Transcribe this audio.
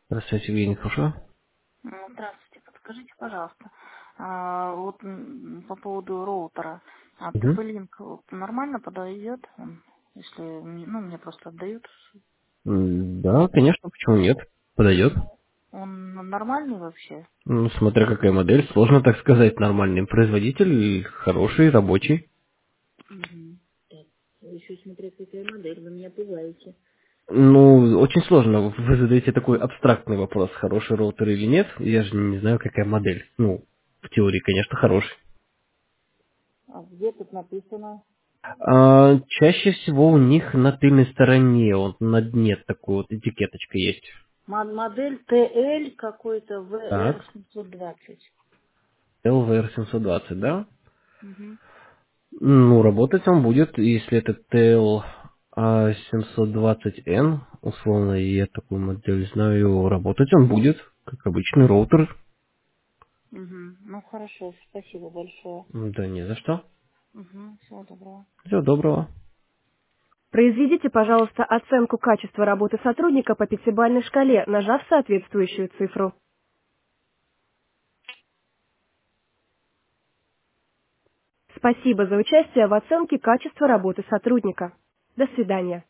Здравствуйте, Евгений, хорошо? Здравствуйте, подскажите, пожалуйста, вот по поводу роутера, Мгм. TP-Link вот нормально подойдет, если мне просто отдают, Да, конечно, почему нет? Подойдет. он нормальный вообще? Ну, смотря какая модель, сложно так сказать, нормальный производитель, хороший, рабочий. Мгм. Так, еще смотря какая модель, вы меня пугаете. Ну, очень сложно, вы задаете такой абстрактный вопрос, хороший роутер или нет, я же не знаю, какая модель. Ну, в теории, конечно, хороший. А где тут написано? Чаще всего у них на тыльной стороне, вот на дне такой вот этикеточка есть. Модель TL какой-то Так, VR720. LVR720, да? Угу. Ну, работать он будет, если это TL 720N, условно, и я такую модель знаю, работать он будет, как обычный роутер. Угу. Ну хорошо, спасибо большое. Да не за что. Угу. Всего доброго. Всего доброго. Произведите, пожалуйста, оценку качества работы сотрудника по пятибалльной шкале, нажав соответствующую цифру. Спасибо за участие в оценке качества работы сотрудника. До свидания.